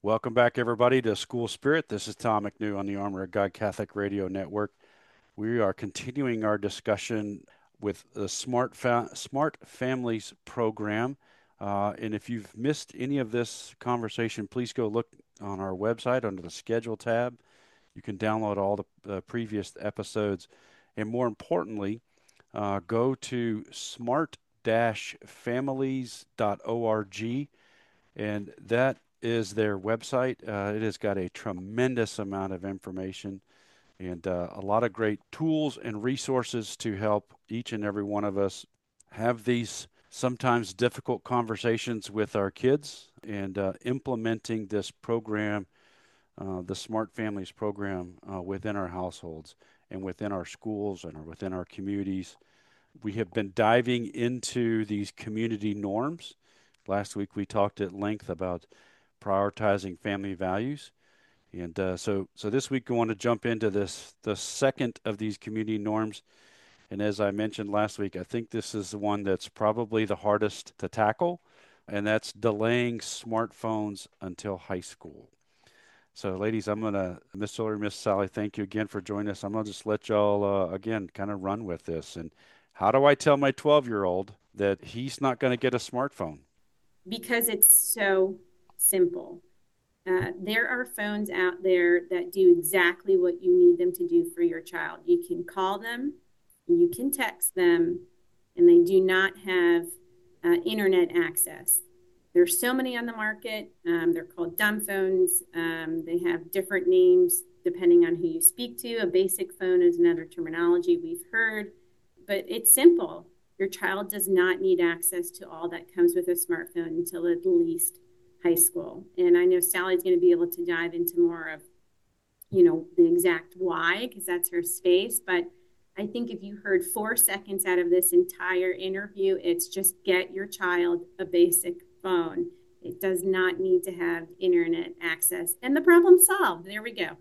Welcome back, everybody, to School Spirit. This is Tom McNew on the Armor of God Catholic Radio Network. We are continuing our discussion with the Smart Families program. And if you've missed any of this conversation, please go look on our website under the schedule tab. You can download all the previous episodes. And more importantly, go to smart-families.org, and that is their website. It has got a tremendous amount of information and a lot of great tools and resources to help each and every one of us have these sometimes difficult conversations with our kids and implementing this program, the Smart Families program, within our households and within our schools and within our communities. We have been diving into these community norms. Last week we talked at length about prioritizing family values. And so this week we want to jump into the second of these community norms. And as I mentioned last week, I think this is the one that's probably the hardest to tackle, and that's delaying smartphones until high school. So, ladies, Miss Hillary, Miss Sally, thank you again for joining us. I'm going to just let y'all, again, kind of run with this. And how do I tell my 12-year-old that he's not going to get a smartphone? Because it's so simple. There are phones out there that do exactly what you need them to do for your child. You can call them, you can text them, and they do not have internet access. There's so many on the market. They're called dumb phones. They have different names depending on who you speak to. A basic phone is another terminology we've heard, but it's simple. Your child does not need access to all that comes with a smartphone until at least high school. And I know Sally's going to be able to dive into more of, the exact why, because that's her space. But I think if you heard 4 seconds out of this entire interview, it's just get your child a basic phone. It does not need to have internet access. And the problem solved. There we go.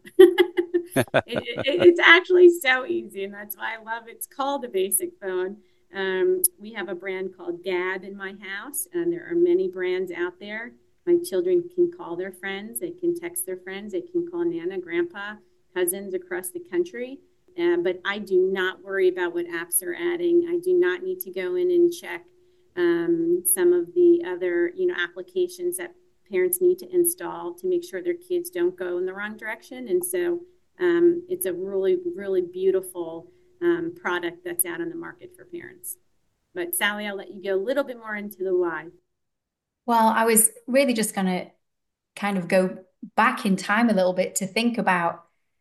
It's actually so easy. And that's why I love it's called a basic phone. We have a brand called Gab in my house, and there are many brands out there. My children can call their friends, they can text their friends, they can call Nana, Grandpa, cousins across the country. But I do not worry about what apps are adding. I do not need to go in and check some of the other, applications that parents need to install to make sure their kids don't go in the wrong direction. And so it's a really, really beautiful product that's out on the market for parents. But Sally, I'll let you go a little bit more into the why. Well, I was really just going to kind of go back in time a little bit to think about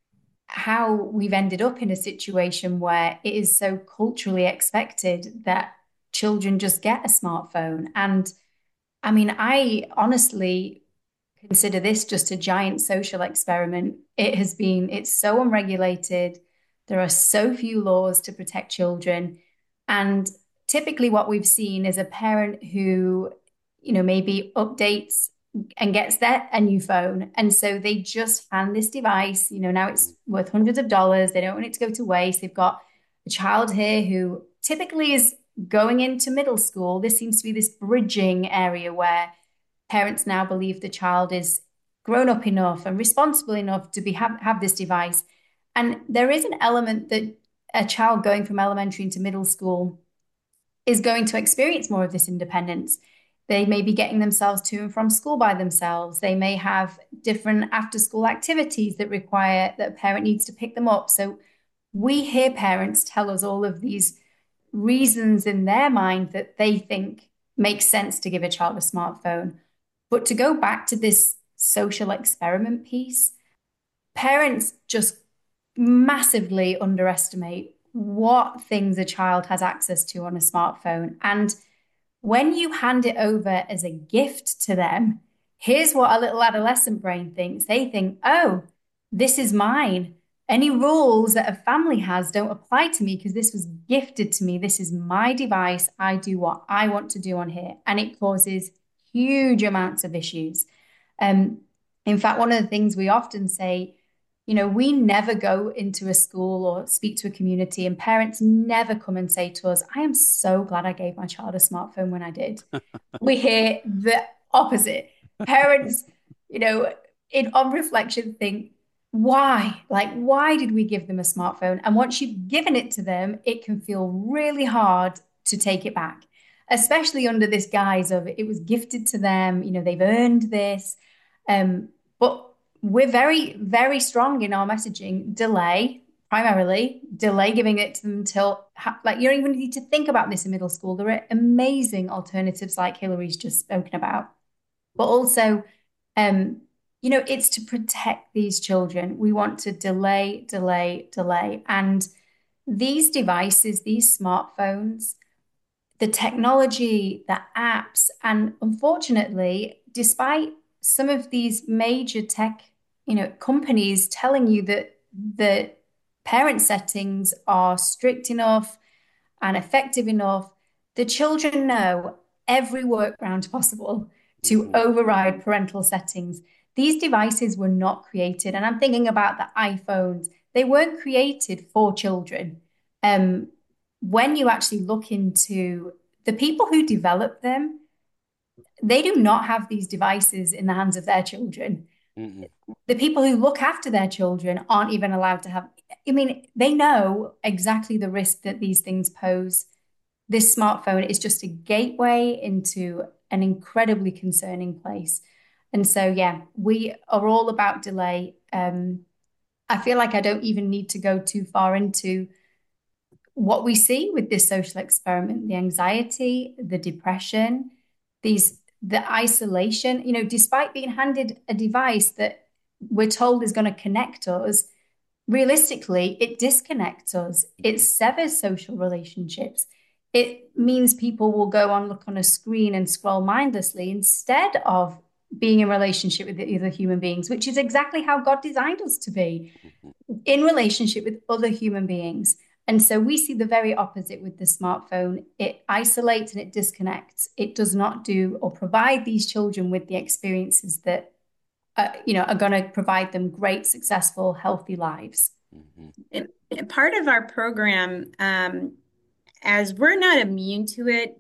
how we've ended up in a situation where it is so culturally expected that children just get a smartphone. And I mean, I honestly consider this just a giant social experiment. It's so unregulated. There are so few laws to protect children. And typically, what we've seen is a parent who, maybe updates and gets a new phone. And so they just hand this device, now it's worth hundreds of dollars. They don't want it to go to waste. They've got a child here who typically is going into middle school. This seems to be this bridging area where parents now believe the child is grown up enough and responsible enough to have this device. And there is an element that a child going from elementary into middle school is going to experience more of this independence. They may be getting themselves to and from school by themselves. They may have different after school activities that require that a parent needs to pick them up. So we hear parents tell us all of these reasons in their mind that they think makes sense to give a child a smartphone. But to go back to this social experiment piece, parents just massively underestimate what things a child has access to on a smartphone. And when you hand it over as a gift to them, here's what a little adolescent brain thinks. They think, oh, this is mine. Any rules that a family has don't apply to me because this was gifted to me. This is my device. I do what I want to do on here. And it causes huge amounts of issues. In fact, one of the things we often say, we never go into a school or speak to a community, and parents never come and say to us, I am so glad I gave my child a smartphone when I did. We hear the opposite. Parents, on reflection, think, why? Like, why did we give them a smartphone? And once you've given it to them, it can feel really hard to take it back, especially under this guise of it was gifted to them, they've earned this. But we're very, very strong in our messaging. Primarily, delay giving it to them until, like, you don't even need to think about this in middle school. There are amazing alternatives like Hillary's just spoken about. But also, um, it's to protect these children. We want to delay, delay, delay. And these devices, these smartphones, the technology, the apps, and unfortunately, despite some of these major tech, companies telling you that the parent settings are strict enough and effective enough, the children know every workaround possible to Mhm. override parental settings. These devices were not created, and I'm thinking about the iPhones, they weren't created for children. Um, when you actually look into the people who developed them, they do not have these devices in the hands of their children. Mhm. The people who look after their children aren't even allowed to have, I mean, they know exactly the risk that these things pose. This smartphone is just a gateway into an incredibly concerning place. And so, yeah, we are all about delay. I feel like I don't even need to go too far into what we see with this social experiment, the anxiety, the depression, the isolation, despite being handed a device that we're told is going to connect us, realistically, it disconnects us. It severs social relationships. It means people will go on, look on a screen and scroll mindlessly instead of being in relationship with the other human beings, which is exactly how God designed us to be, Mhm. in relationship with other human beings. And so we see the very opposite with the smartphone. It isolates and it disconnects. It does not do or provide these children with the experiences that are going to provide them great, successful, healthy lives. Mhm. And part of our program, as we're not immune to it,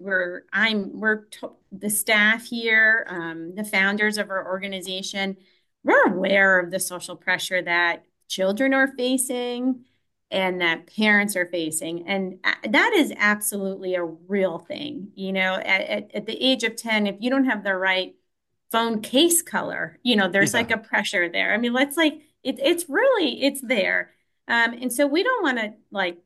the staff here, the founders of our organization, we're aware of the social pressure that children are facing and that parents are facing. And that is absolutely a real thing. At the age of 10, if you don't have the right phone case color, there's like Yeah. a pressure there. I mean, let's like, it's there. And so we don't want to like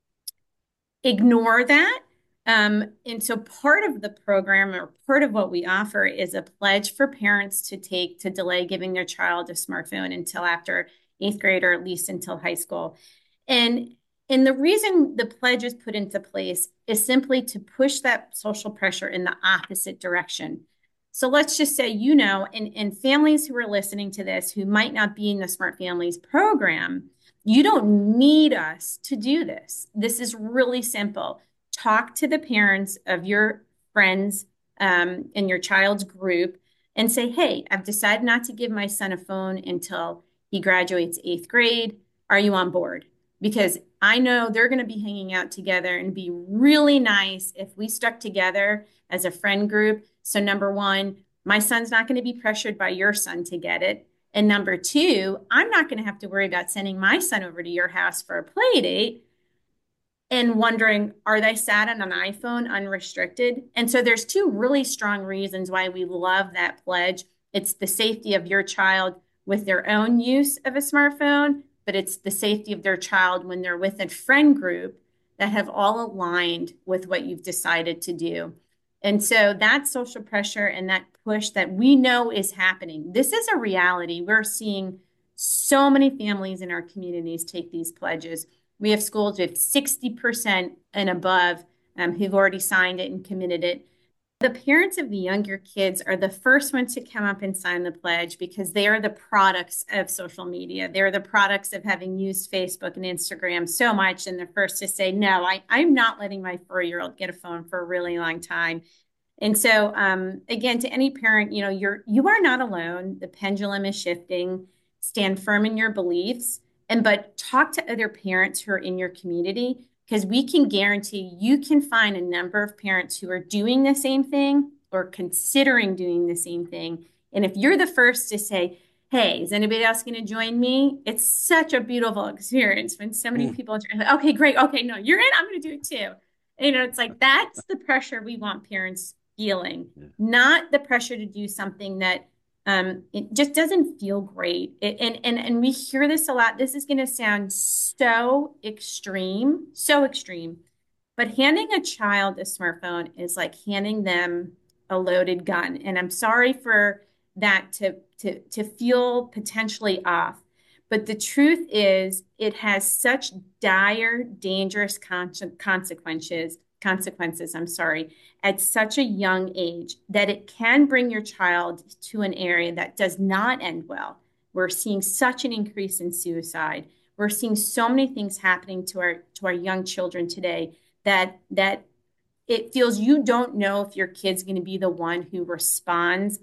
ignore that. And so part of the program or part of what we offer is a pledge for parents to take to delay giving their child a smartphone until after eighth grade or at least until high school. And and the reason the pledge is put into place is simply to push that social pressure in the opposite direction. So let's just say, and families who are listening to this who might not be in the Smart Families program, you don't need us to do this. This is really simple. Talk to the parents of your friends in your child's group and say, hey, I've decided not to give my son a phone until he graduates eighth grade. Are you on board? Because I know they're going to be hanging out together and be really nice if we stuck together as a friend group. So, number one, my son's not going to be pressured by your son to get it. And number two, I'm not going to have to worry about sending my son over to your house for a play date and wondering, are they sat on an iPhone unrestricted? And so there's two really strong reasons why we love that pledge. It's the safety of your child with their own use of a smartphone, but it's the safety of their child when they're with a friend group that have all aligned with what you've decided to do. And so that social pressure and that push that we know is happening. This is a reality. We're seeing so many families in our communities take these pledges. We have schools with 60% and above who've already signed it and committed it. The parents of the younger kids are the first ones to come up and sign the pledge because they are the products of social media. They're the products of having used Facebook and Instagram so much, and they're first to say, no, I'm not letting my 4-year-old get a phone for a really long time. And so, again, to any parent, you are not alone. The pendulum is shifting. Stand firm in your beliefs, but talk to other parents who are in your community because we can guarantee you can find a number of parents who are doing the same thing or considering doing the same thing. And if you're the first to say, hey, is anybody else going to join me? It's such a beautiful experience when so many Mm, people are like, okay, great. Okay, no, you're in. I'm going to do it too. It's like that's the pressure we want parents feeling, yeah. not the pressure to do something that it just doesn't feel great. And we hear this a lot. This is going to sound so extreme, but handing a child a smartphone is like handing them a loaded gun. And I'm sorry for that to feel potentially off. But the truth is, it has such dire, dangerous consequences, I'm sorry, at such a young age that it can bring your child to an area that does not end well. We're seeing such an increase in suicide. We're seeing so many things happening to our young children today that it feels you don't know if your kid's going to be the one who responds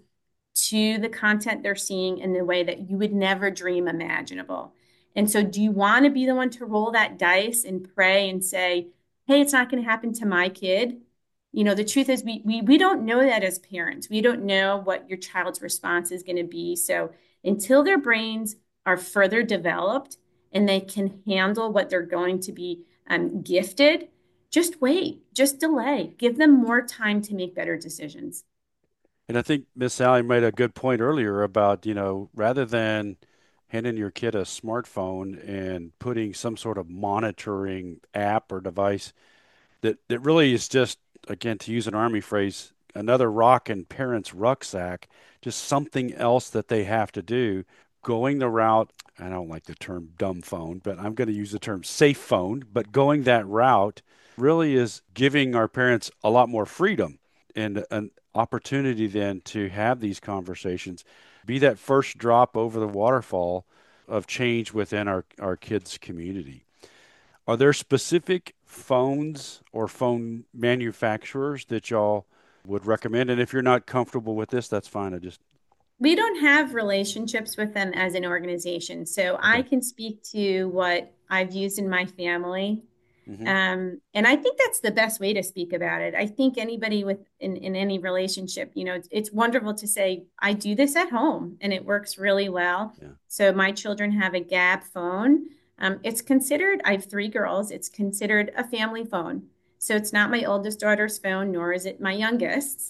to the content they're seeing in the way that you would never dream imaginable. And so, do you want to be the one to roll that dice and pray and say, hey, it's not going to happen to my kid? The truth is, we don't know that as parents. We don't know what your child's response is going to be. So, until their brains are further developed and they can handle what they're going to be gifted, just wait, just delay, give them more time to make better decisions. And I think Miss Sally made a good point earlier about, rather than handing your kid a smartphone and putting some sort of monitoring app or device that really is just, again, to use an army phrase, another rock in parents' rucksack, just something else that they have to do, going the route. I don't like the term dumb phone, but I'm going to use the term safe phone. But going that route really is giving our parents a lot more freedom and an opportunity then to have these conversations, be that first drop over the waterfall of change within our kids' community. Are there specific phones or phone manufacturers that y'all would recommend? And if you're not comfortable with this, that's fine. I just, We don't have relationships with them as an organization. So I okay. can speak to what I've used in my family. Hmm. And I think that's the best way to speak about it. I think anybody in any relationship, it's wonderful to say, I do this at home and it works really well. Yeah. So my children have a Gab phone. It's considered, I have three girls, it's considered a family phone. So it's not my oldest daughter's phone, nor is it my youngest's.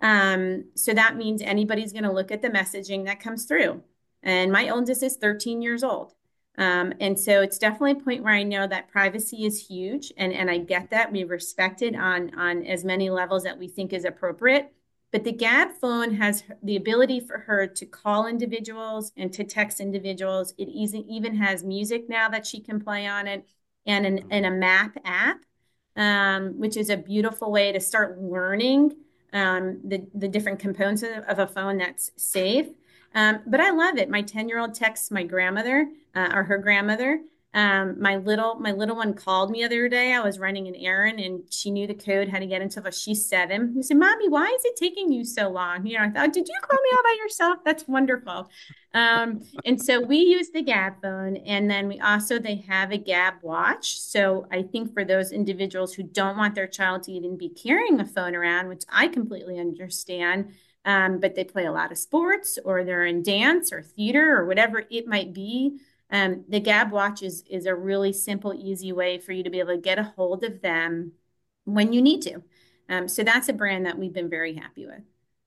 So that means anybody's going to look at the messaging that comes through. And my oldest is 13 years old. And so it's definitely a point where I know that privacy is huge, and I get that. We respect it on as many levels that we think is appropriate. But the Gab phone has the ability for her to call individuals and to text individuals. It even has music now that she can play on it, and a map app, which is a beautiful way to start learning the different components of a phone that's safe. But I love it. My 10-year-old texts my grandmother or her grandmother. My little one called me the other day. I was running an errand and she knew the code how to get into the. She's 7. She said, "Mommy, why is it taking you so long?" I thought, "Did you call me all by yourself? That's wonderful." And so we use the Gab phone, and then they have a Gab watch. So I think for those individuals who don't want their child to even be carrying a phone around, which I completely understand, but they play a lot of sports or they're in dance or theater or whatever it might be. The Gab Watch is a really simple, easy way for you to be able to get a hold of them when you need to. So that's a brand that we've been very happy with.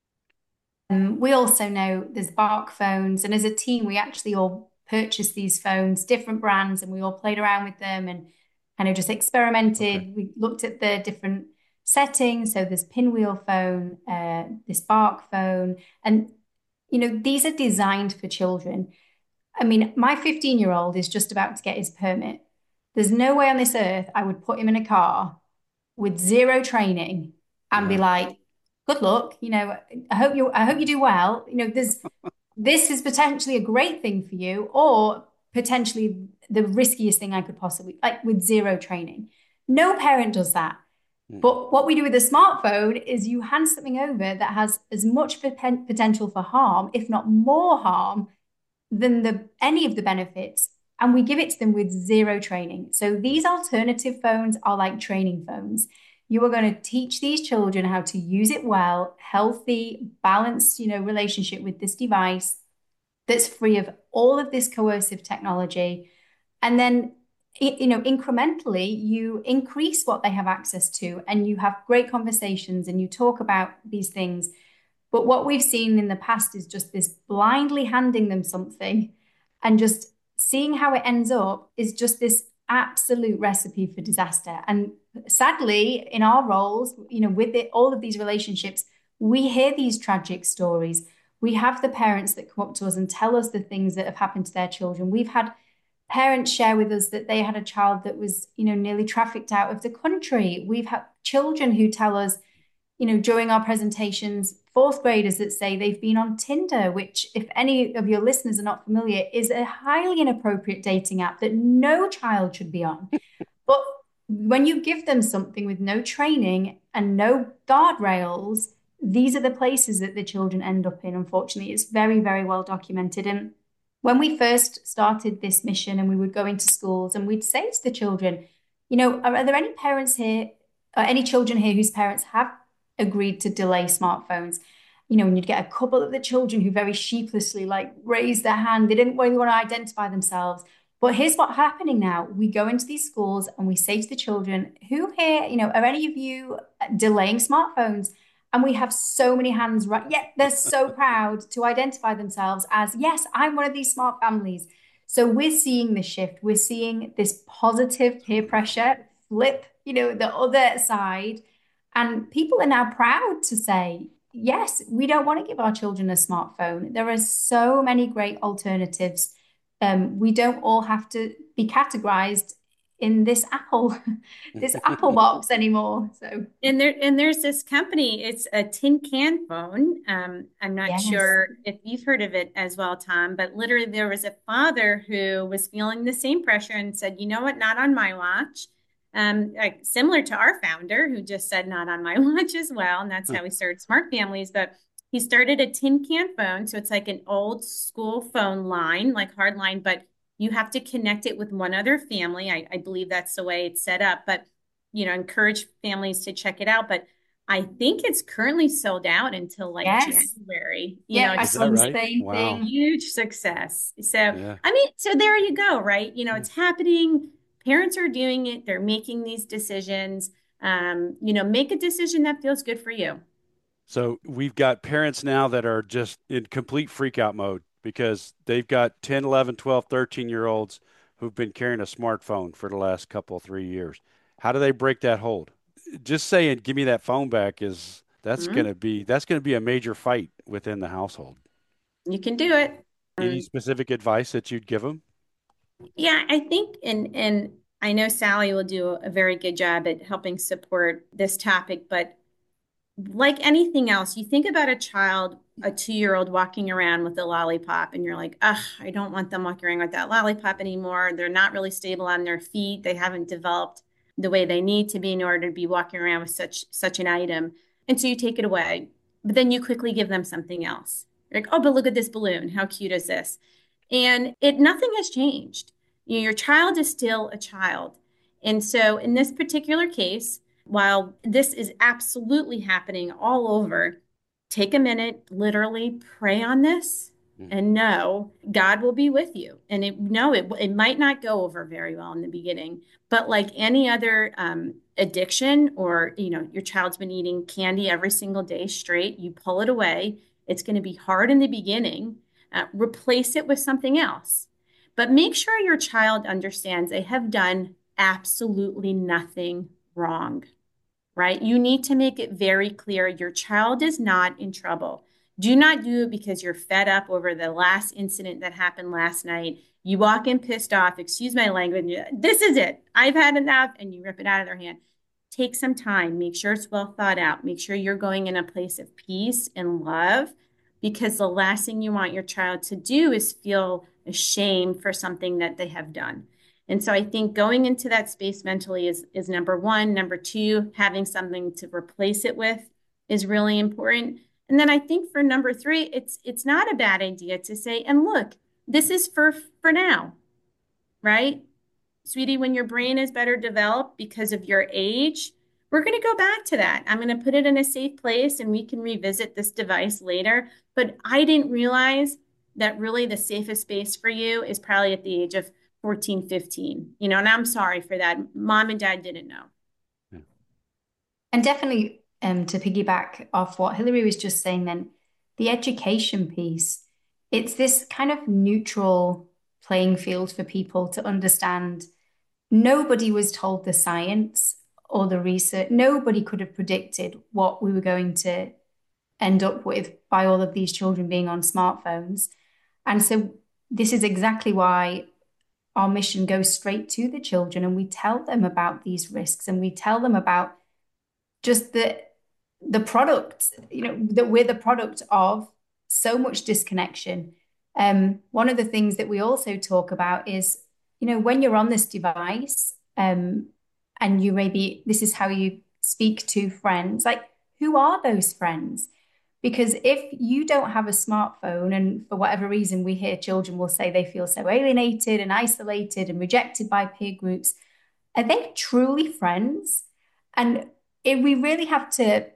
We also know there's Bark phones, and as a team, we actually all purchased these phones, different brands, and we all played around with them and kind of just Okay. experimented. We looked at the different settings. So there's Pinwheel phone, this Bark phone, and these are designed for children. I mean, my 15-year-old is just about to get his permit. There's no way on this earth I would put him in a car with zero training and be Yeah. like, good luck. I hope you do well. This is potentially a great thing for you, or potentially the riskiest thing I could possibly like with zero training. No parent does that. Mm-mm. But what we do with a smartphone is you hand something over that has as much potential for harm, if not more harm, than any of the benefits. And we give it to them with zero training. So Yeah. these alternative phones are like training phones. You are going to teach these children how to use it well, healthy, balanced, relationship with this device. that's free of all of this coercive technology. And then, incrementally, you increase what they have access to and you have great conversations and you talk about these things. But what we've seen in the past is just this blindly handing them something and just seeing how it ends up is just this absolute recipe for disaster. And sadly, in our roles, with all of these relationships, we hear these tragic stories. We have the parents that come up to us and tell us the things that have happened to their children. We've had parents share with us that they had a child that was, nearly trafficked out of the country. We've had children who tell us, during our presentations, fourth graders that say they've been on Tinder, which, if any of your listeners are not familiar, is a highly inappropriate dating app that no child should be on. But when you give them something with no training and no guardrails, these are the places that the children end up in. Unfortunately, it's very, very well documented. And when we first started this mission and we would go into schools and we'd say to the children, are there any parents here, or any children here whose parents have agreed to delay smartphones? And you'd get a couple of the children who very sheepishly raised their hand. They didn't really want to identify themselves. But here's what's happening now. We go into these schools and we say to the children, who here, are any of you delaying smartphones? And we have so many hands right. Yeah, they're so proud to identify themselves as, yes, I'm one of these smart families. So we're seeing the shift. We're seeing this positive peer pressure flip, the other side. And people are now proud to say, yes, we don't want to give our children a smartphone. There are so many great alternatives. We don't all have to be categorized in this Apple box anymore. So there's this company, it's a tin can phone. I'm not yes. sure if you've heard of it as well, Tom, but literally there was a father who was feeling the same pressure and said, you know what, not on my watch. Similar to our founder who just said not on my watch as well. And that's how we started Smart Families. But he started a tin can phone. So it's like an old school phone line, like hard line, but you have to connect it with one other family. I believe that's the way it's set up, but, encourage families to check it out. But I think it's currently sold out until yes. January. I saw the right? same Wow. thing. Huge success. So, Yeah. so there you go, right? It's happening. Parents are doing it. They're making these decisions. Make a decision that feels good for you. So we've got parents now that are just in complete freak out mode because they've got 10, 11, 12, 13-year-olds who've been carrying a smartphone for the last couple, 3 years. How do they break that hold? Just saying, give me that phone back that's going to be a major fight within the household. You can do it. Any specific advice that you'd give them? Yeah, I think, and I know Sally will do a very good job at helping support this topic, but like anything else, you think about a child, a 2-year-old walking around with a lollipop, and you're like, ugh, I don't want them walking around with that lollipop anymore. They're not really stable on their feet. They haven't developed the way they need to be in order to be walking around with such an item. And so you take it away, but then you quickly give them something else. You're like, oh, but look at this balloon. How cute is this? And nothing has changed. Your child is still a child. And so in this particular case, while this is absolutely happening all over, take a minute, literally pray on this and know God will be with you. And it might not go over very well in the beginning, but like any other addiction, or, your child's been eating candy every single day straight, you pull it away. It's going to be hard in the beginning. Replace it with something else. But make sure your child understands they have done absolutely nothing wrong, right? You need to make it very clear your child is not in trouble. Do not do it because you're fed up over the last incident that happened last night. You walk in pissed off, excuse my language, this is it, I've had enough, and you rip it out of their hand. Take some time, make sure it's well thought out, make sure you're going in a place of peace and love, because the last thing you want your child to do is feel ashamed for something that they have done. And so I think going into that space mentally is number one. Number two, having something to replace it with is really important. And then I think for number three, it's not a bad idea to say, and look, this is for now, right? Sweetie, when your brain is better developed because of your age, we're going to go back to that. I'm going to put it in a safe place and we can revisit this device later. But I didn't realize that really the safest space for you is probably at the age of 14, 15, you know, and I'm sorry for that. Mom and dad didn't know. Yeah. And definitely, to piggyback off what Hillary was just saying, then the education piece, it's this kind of neutral playing field for people to understand. Nobody was told the science or the research. Nobody could have predicted what we were going to end up with by all of these children being on smartphones. And so this is exactly why our mission goes straight to the children and we tell them about these risks and we tell them about just the product, you know, that we're the product of so much disconnection. One of the things that we also talk about is, you know, when you're on this device, and you maybe this is how you speak to friends, like who are those friends? Because if you don't have a smartphone, and for whatever reason, we hear children will say they feel so alienated and isolated and rejected by peer groups, are they truly friends? And we really have to,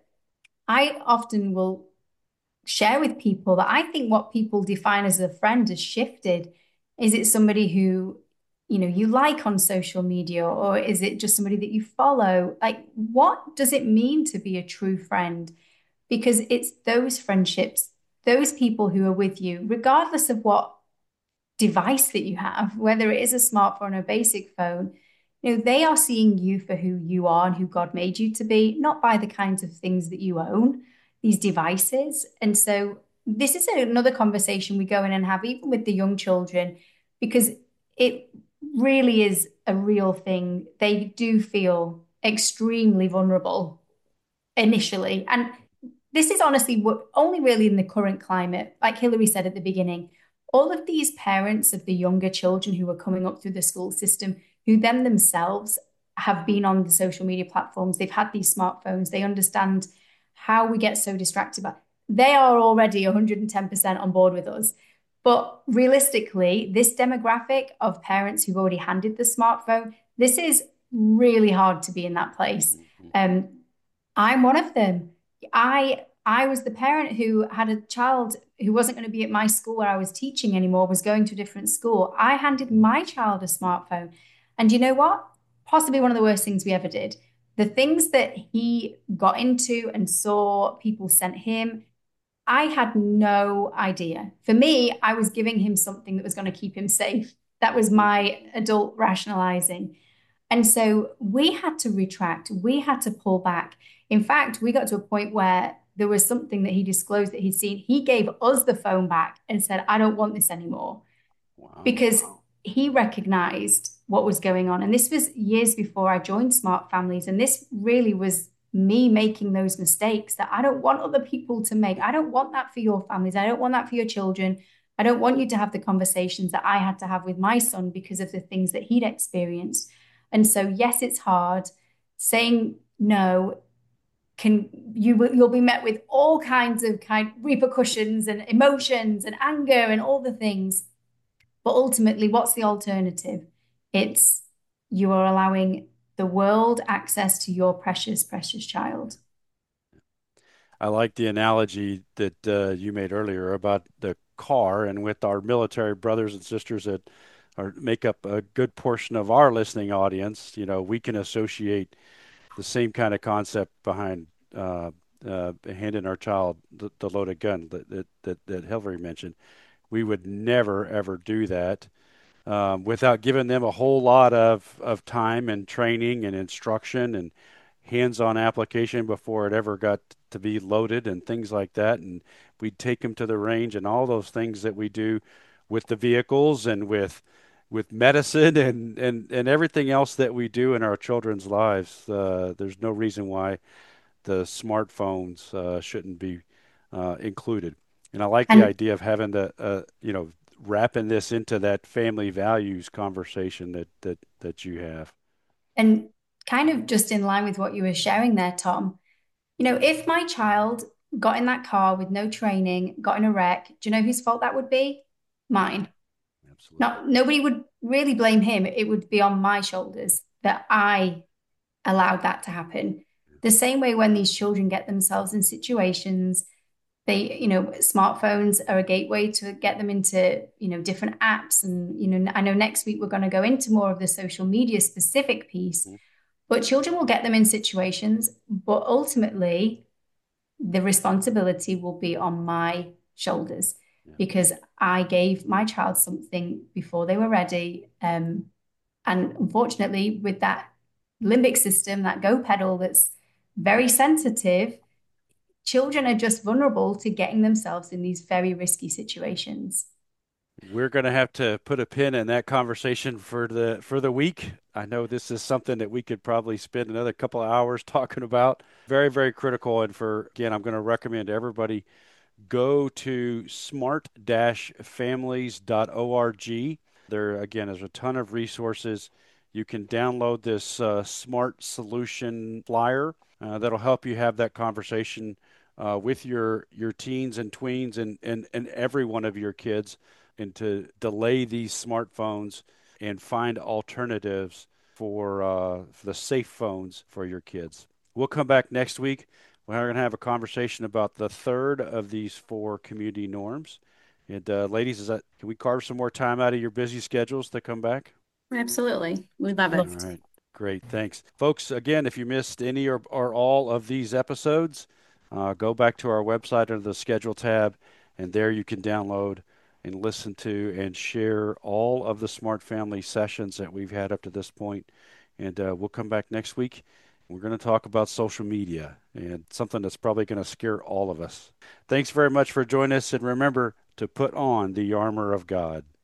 I often will share with people that I think what people define as a friend has shifted. Is it somebody who, you know, you like on social media, or is it just somebody that you follow? Like, what does it mean to be a true friend? Because it's those friendships, those people who are with you, regardless of what device that you have, whether it is a smartphone or a basic phone, you know, they are seeing you for who you are and who God made you to be, not by the kinds of things that you own, these devices. And so this is another conversation we go in and have, even with the young children, because it really is a real thing. They do feel extremely vulnerable initially. And this is honestly only really in the current climate, like Hillary said at the beginning, all of these parents of the younger children who are coming up through the school system, who then themselves have been on the social media platforms, they've had these smartphones, they understand how we get so distracted by. They are already 110% on board with us. But realistically, this demographic of parents who've already handed the smartphone, this is really hard to be in that place. I'm one of them. I was the parent who had a child who wasn't going to be at my school where I was teaching anymore, was going to a different school. I handed my child a smartphone. And you know what? Possibly one of the worst things we ever did. The things that he got into and saw people sent him, I had no idea. For me, I was giving him something that was going to keep him safe. That was my adult rationalizing. And so we had to retract, we had to pull back. In fact, we got to a point where there was something that he disclosed that he'd seen. He gave us the phone back and said, I don't want this anymore. Wow. Because he recognized what was going on. And this was years before I joined Smart Families. And this really was me making those mistakes that I don't want other people to make. I don't want that for your families. I don't want that for your children. I don't want you to have the conversations that I had to have with my son because of the things that he'd experienced. And so, yes, it's hard. Saying no you'll be met with all kinds of repercussions and emotions and anger and all the things. But ultimately, what's the alternative? It's you are allowing the world access to your precious, precious child. I like the analogy that you made earlier about the car, and with our military brothers and sisters that make up a good portion of our listening audience, you know, we can associate the same kind of concept behind handing our child the loaded gun that Hillary mentioned. We would never ever do that without giving them a whole lot of time and training and instruction and hands-on application before it ever got to be loaded and things like that. And we'd take them to the range and all those things that we do with the vehicles and with medicine and everything else that we do in our children's lives. There's no reason why the smartphones shouldn't be included. And I like the And idea of having wrapping this into that family values conversation that you have. and kind of just in line with what you were sharing there, Tom, you know, if my child got in that car with no training, got in a wreck, do you know whose fault that would be? Mine. Absolutely. Not nobody would really blame him. It would be on my shoulders that I allowed that to happen. The same way when these children get themselves in situations Smartphones are a gateway to get them into, different apps. And, I know next week we're going to go into more of the social media specific piece, Mhm. but children will get them in situations, but ultimately the responsibility will be on my shoulders Yeah. because I gave my child something before they were ready. And unfortunately, with that limbic system, that go pedal that's very sensitive, children are just vulnerable to getting themselves in these very risky situations. We're going to have to put a pin in that conversation for the week. I know this is something that we could probably spend another couple of hours talking about. Very, very critical. And again, I'm going to recommend everybody go to smart-families.org. There, again, is a ton of resources. You can download this smart solution flyer that'll help you have that conversation with your teens and tweens and every one of your kids, and to delay these smartphones and find alternatives for the safe phones for your kids. We'll come back next week. We're going to have a conversation about the third of these four community norms. And ladies, can we carve some more time out of your busy schedules to come back? Absolutely. We love All it. Loved. right. Great. Thanks. Folks, again, if you missed any or all of these episodes, go back to our website under the schedule tab, and there you can download and listen to and share all of the Smart Family sessions that we've had up to this point. And we'll come back next week. We're going to talk about social media and something that's probably going to scare all of us. Thanks very much for joining us, and remember to put on the armor of God.